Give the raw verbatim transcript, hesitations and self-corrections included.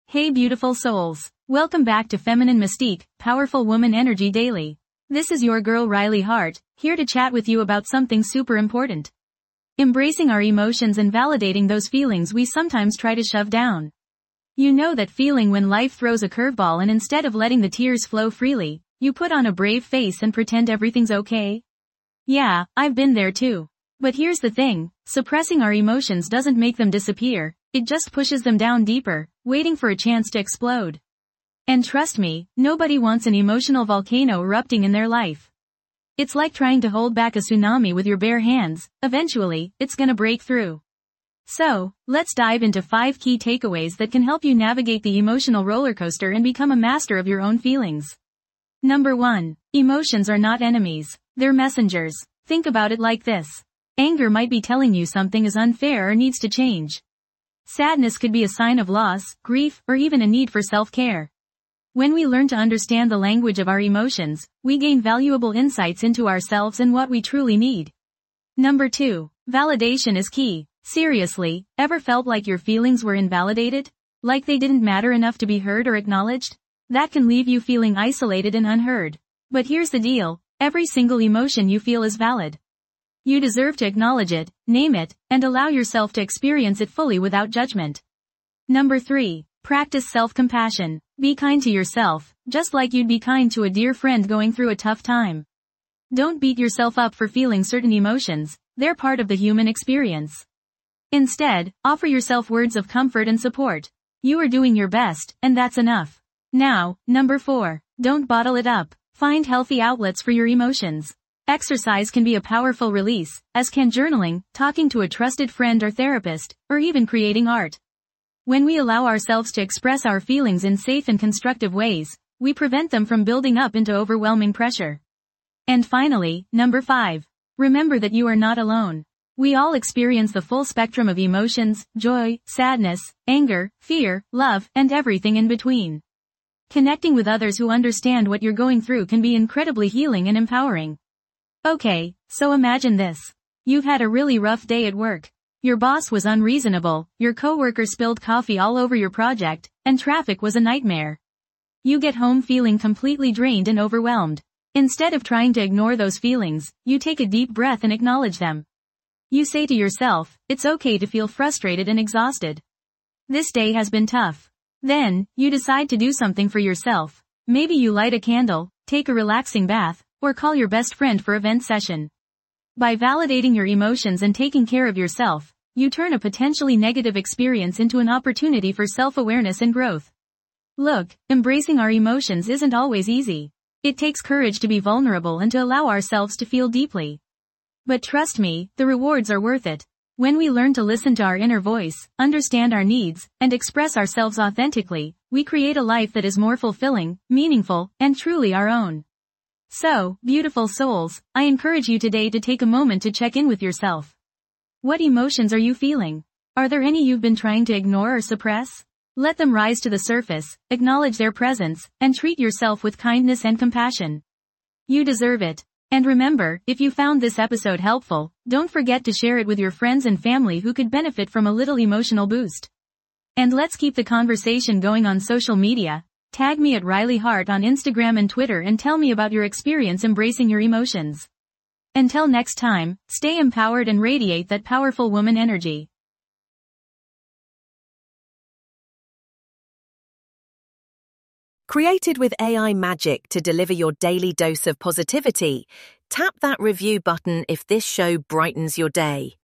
Hey beautiful souls. Welcome back to Feminine Mystique, Powerful Woman Energy Daily. This is your girl Riley Hart, here to chat with you about something super important. Embracing our emotions and validating those feelings we sometimes try to shove down. You know that feeling when life throws a curveball and instead of letting the tears flow freely, you put on a brave face and pretend everything's okay? Yeah, I've been there too. But here's the thing, suppressing our emotions doesn't make them disappear, it just pushes them down deeper, waiting for a chance to explode. And trust me, nobody wants an emotional volcano erupting in their life. It's like trying to hold back a tsunami with your bare hands, eventually, it's gonna break through. So, let's dive into five key takeaways that can help you navigate the emotional roller coaster and become a master of your own feelings. Number one. Emotions are not enemies, they're messengers. Think about it like this. Anger might be telling you something is unfair or needs to change. Sadness could be a sign of loss, grief, or even a need for self-care. When we learn to understand the language of our emotions, we gain valuable insights into ourselves and what we truly need. Number two. Validation is key. Seriously, ever felt like your feelings were invalidated? Like they didn't matter enough to be heard or acknowledged? That can leave you feeling isolated and unheard. But here's the deal, every single emotion you feel is valid. You deserve to acknowledge it, name it, and allow yourself to experience it fully without judgment. Number three. Practice self-compassion. Be kind to yourself, just like you'd be kind to a dear friend going through a tough time. Don't beat yourself up for feeling certain emotions, they're part of the human experience. Instead, offer yourself words of comfort and support. You are doing your best, and that's enough. Now, number four. Don't bottle it up. Find healthy outlets for your emotions. Exercise can be a powerful release, as can journaling, talking to a trusted friend or therapist, or even creating art. When we allow ourselves to express our feelings in safe and constructive ways, we prevent them from building up into overwhelming pressure. And finally, number five. Remember that you are not alone. We all experience the full spectrum of emotions, joy, sadness, anger, fear, love, and everything in between. Connecting with others who understand what you're going through can be incredibly healing and empowering. Okay, so imagine this. You've had a really rough day at work. Your boss was unreasonable, your coworker spilled coffee all over your project, and traffic was a nightmare. You get home feeling completely drained and overwhelmed. Instead of trying to ignore those feelings, you take a deep breath and acknowledge them. You say to yourself, it's okay to feel frustrated and exhausted. This day has been tough. Then, you decide to do something for yourself. Maybe you light a candle, take a relaxing bath, or call your best friend for a vent session. By validating your emotions and taking care of yourself, you turn a potentially negative experience into an opportunity for self-awareness and growth. Look, embracing our emotions isn't always easy. It takes courage to be vulnerable and to allow ourselves to feel deeply. But trust me, the rewards are worth it. When we learn to listen to our inner voice, understand our needs, and express ourselves authentically, we create a life that is more fulfilling, meaningful, and truly our own. So, beautiful souls, I encourage you today to take a moment to check in with yourself. What emotions are you feeling? Are there any you've been trying to ignore or suppress? Let them rise to the surface, acknowledge their presence, and treat yourself with kindness and compassion. You deserve it. And remember, if you found this episode helpful, don't forget to share it with your friends and family who could benefit from a little emotional boost. And let's keep the conversation going on social media. Tag me at Riley Hart on Instagram and Twitter and tell me about your experience embracing your emotions. Until next time, stay empowered and radiate that powerful woman energy. Created with A I magic to deliver your daily dose of positivity, tap that review button if this show brightens your day.